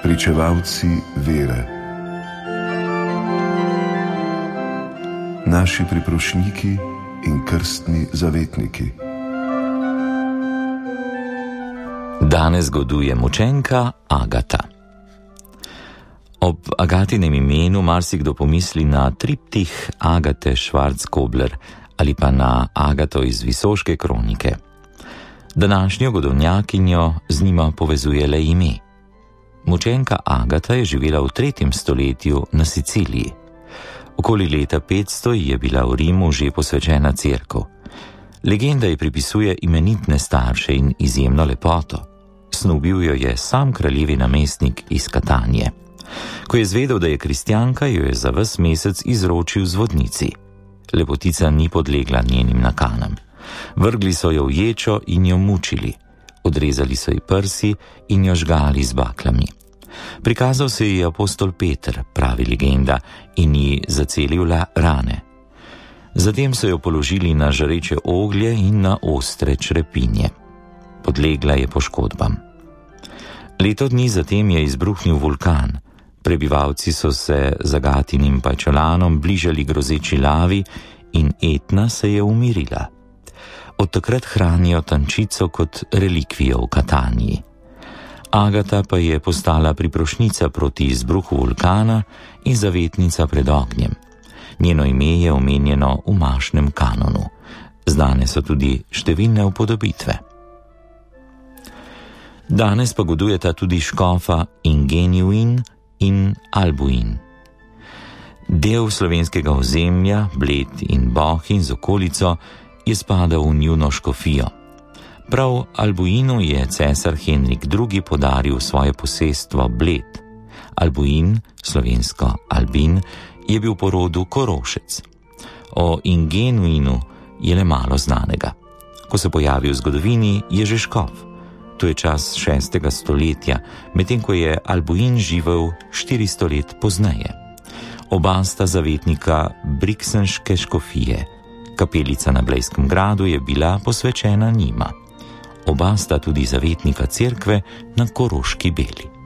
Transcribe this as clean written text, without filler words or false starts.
pričevalci vere, naši priprošniki in krstni zavetniki. Danes goduje mučenka Agata. Ob Agatinem imenu marsikdo pomisli na triptih Agate Schwarzkobler ali pa na Agato iz Visoške kronike. Današnjo godovnjakinjo z njima povezuje le ime. Mučenka Agata je živela v 3. stoletju na Siciliji. Okoli leta 500 je bila v Rimu že posvečena cerkev. Legenda ji pripisuje imenitne starše in izjemno lepoto. Snubil jo je sam kraljevi namestnik iz Katanje. Ko je zvedel, da je kristjanka, jo je za ves mesec izročil z vodnici. Lepotica ni podlegla njenim nakanam. Vrgli so jo v ječo in jo mučili. Odrezali so ji prsi in jo žgali z baklami. Prikazal se ji je apostol Peter, pravi legenda, in ji zacelil rane. Zatem so jo položili na žareče oglje in na ostre črepinje. Podlegla je poškodbam. Leto dni zatem je izbruhnil vulkan. Prebivalci so se z Agatinim pajčolanom bližali grozeči lavi in Etna se je umirila. Od takrat hranijo tančico kot relikvijo v Katanji. Agata pa je postala priprošnica proti izbruhu vulkana in zavetnica pred ognjem. Njeno ime je omenjeno v mašnem kanonu. Znane so tudi številne upodobitve. Danes pa godujeta tudi škofa Ingenuin in Albuin. Del slovenskega ozemlja, Bled in Bohinj z okolico, je spadal v njuno škofijo. Prav Albuinu je cesar Henrik II. Podaril svoje posestvo Bled. Albuin, slovensko Albin, je bil po rodu Korošec. O Ingenuinu je le malo znanega. Ko se pojavi v zgodovini, je že škof. To je čas 6. stoletja, medtem ko je Albuin živel 400 let pozneje. Oba sta zavetnika Briksenške škofije. Kapelica na Blejskem gradu je bila posvečena njima. Oba sta tudi zavetnika cerkve na Koroški Beli.